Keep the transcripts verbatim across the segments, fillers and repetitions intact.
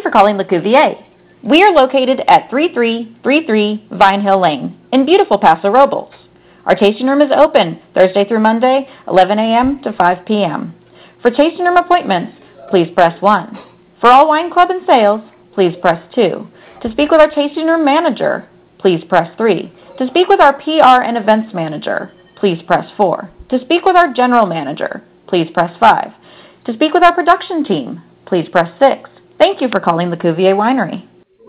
for calling Le Cuvier. We are located at thirty-three thirty-three Vine Hill Lane in beautiful Paso Robles. Our tasting room is open Thursday through Monday, eleven a m to five p m For tasting room appointments, please press one. For all wine club and sales, please press two. To speak with our tasting room manager, please press three. To speak with our P R and events manager, please press four. To speak with our general manager, please press five. To speak with our production team, please press six. Thank you for calling the Cuvier Winery.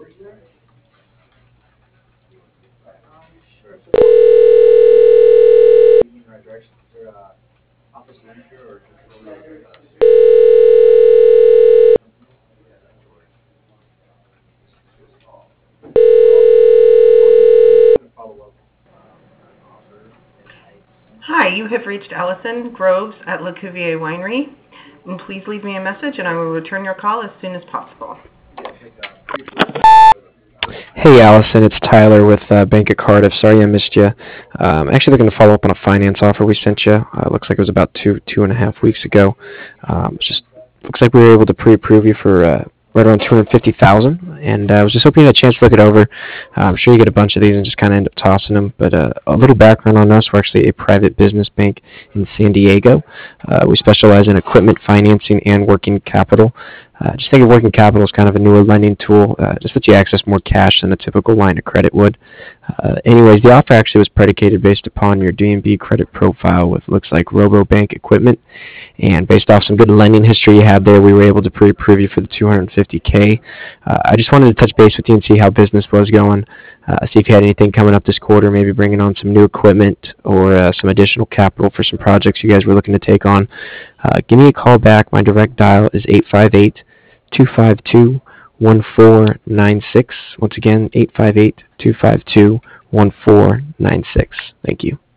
Hi, you have reached Allison Groves at Le Cuvier Winery. And please leave me a message and I will return your call as soon as possible. Hey Allison, it's Tyler with uh, Bank of Cardiff. Sorry I missed you. Um, actually looking to follow up on a finance offer we sent you. Uh, looks like it was about two, two and a half weeks ago. Um, just looks like we were able to pre-approve you for uh, right around two hundred fifty thousand dollars, and uh, I was just hoping you had a chance to look it over. Uh, I'm sure you get a bunch of these and just kind of end up tossing them, but uh, a little background on us. We're actually a private business bank in San Diego. Uh, we specialize in equipment financing and working capital. Uh, just think of working capital as kind of a newer lending tool. Uh, just lets you access more cash than a typical line of credit would. Uh, anyways, the offer actually was predicated based upon your D and B credit profile with looks like RoboBank equipment, and based off some good lending history you had there, we were able to pre-approve you for the two hundred fifty K. Uh, I just wanted to touch base with you and see how business was going. Uh, see if you had anything coming up this quarter, maybe bringing on some new equipment or uh, some additional capital for some projects you guys were looking to take on. Uh, give me a call back. My direct dial is eight five eight, two five two, one four nine six. Once again, eight five eight, two five two, one four nine six. Thank you.